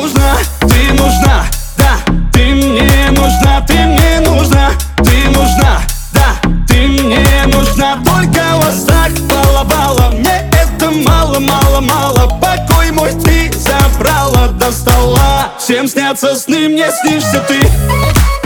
нужна, ты нужна, да, ты мне нужна, ты мне нужна, ты нужна, да, ты мне нужна. Только вас так баловала, мне это мало, мало, мало. Покой мой ты забрала, достала. Всем снятся сны, мне снишься ты.